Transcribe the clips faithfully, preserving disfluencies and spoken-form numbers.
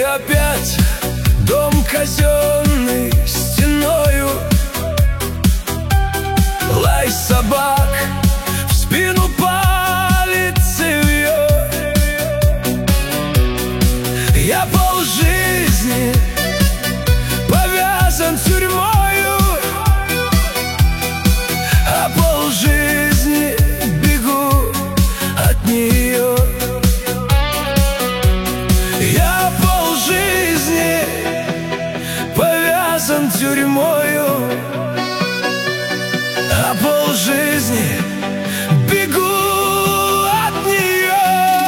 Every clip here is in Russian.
опять дом казенный стеною, лай собак в спину палит цевьё. Я полжизни повязан тюрьмою, а полжизни бегу от нее. Я полжизни повязан тюрьмою, а полжизни бегу от нее.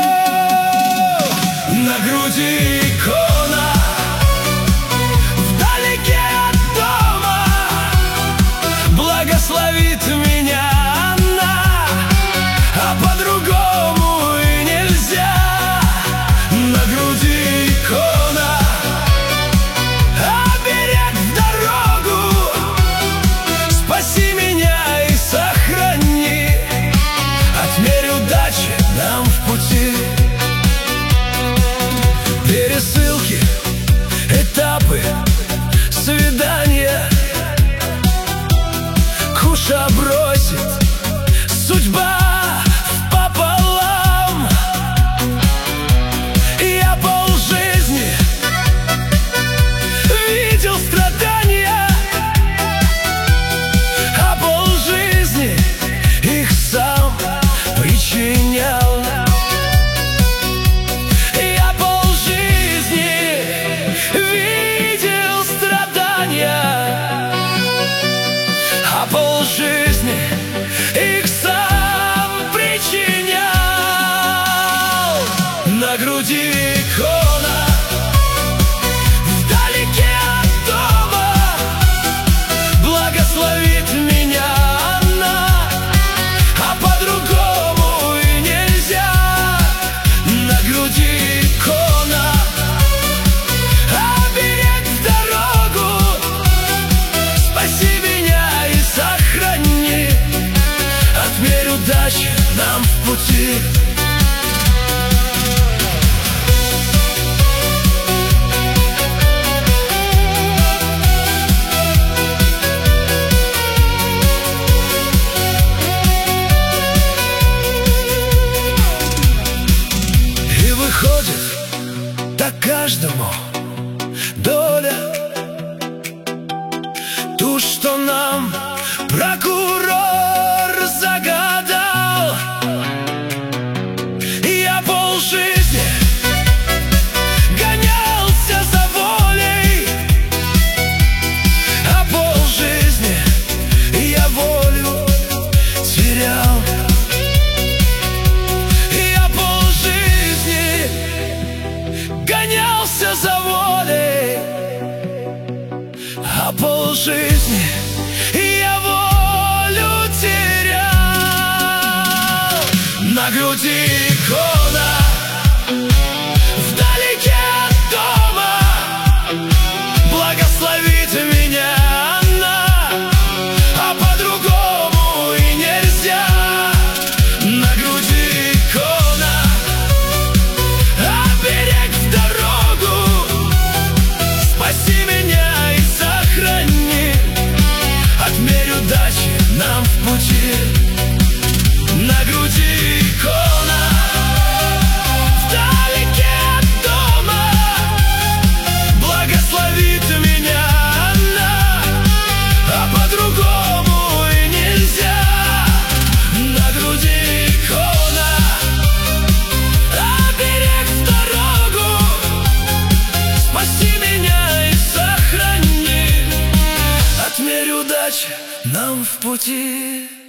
На груди икона, вдалеке от дома, благословит меня она, а по-другому и нельзя. На груди икона, оберег в дорогу, спаси меня и сохрани, отмерь удачи нам в пути. Пересылки, этапы, свидания, куша бросит судьба пополам. Я полжизни видел страдания, а полжизни их сам причинял. Я полжизни видел страдания, а полжизни их сам причинял. На груди икона, вдалеке от дома, благословит меня она, а по-другому и нельзя. На груди икона, оберег в дорогу, спаси меня и сохрани, отмерь удачи нам в пути. И выходит, так каждому доля, ту, что нам прокурор загадал. Я полжизни гонялся за волей, а полжизни я волю терял. Я полжизни гонялся за волей, а полжизни я волю терял. На груди икона, вдалеке от дома, благословит меня она, а по-другому и нельзя. На груди икона, оберег в дорогу, спаси меня и сохрани, отмерь удачи нам в пути. На груди икона, вдалеке от дома, благословит меня она, а по-другому и нельзя. На груди икона, оберег в дорогу, спаси меня и сохрани, отмерь удачи нам в пути.